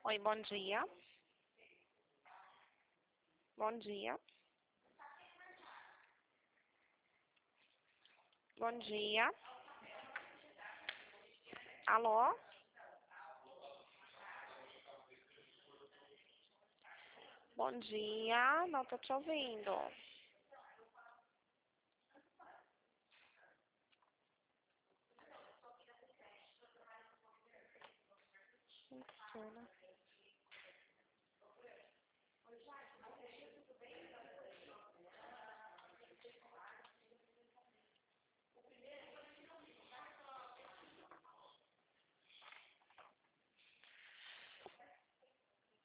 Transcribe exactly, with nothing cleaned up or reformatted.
Oi, bom dia. Bom dia. Bom dia. Alô? Bom dia, não tô te ouvindo. Funciona.